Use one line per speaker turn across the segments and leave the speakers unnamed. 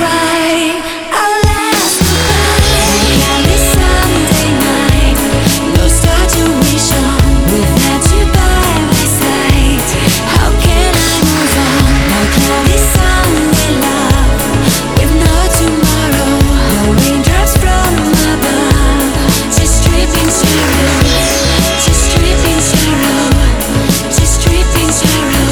cry our last goodbye. Cloudy Sunday night, no star to wish on. Without you by my side, how can I move on? My cloudy Sunday love, with no tomorrow, no raindrops from above, just dripping sorrow, just dripping sorrow, just dripping sorrow.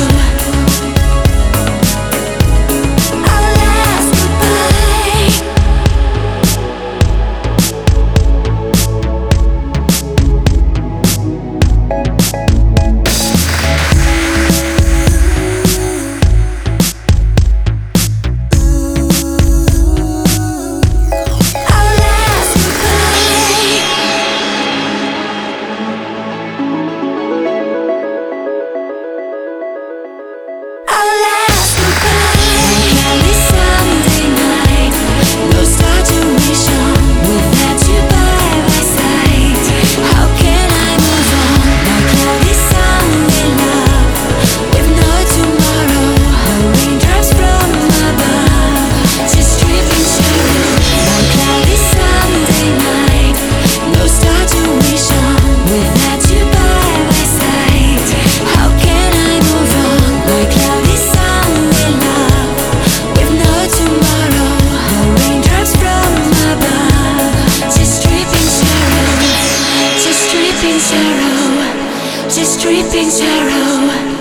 Just dripping sorrow.